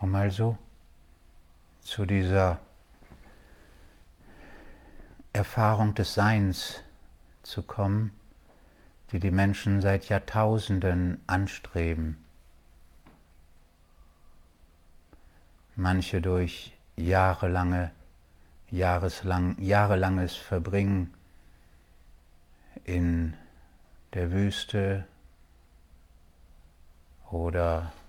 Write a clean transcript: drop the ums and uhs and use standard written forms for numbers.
um also zu dieser Erfahrung des Seins zu kommen, die die Menschen seit Jahrtausenden anstreben. Manche durch jahrelanges Verbringen in der Wüste oder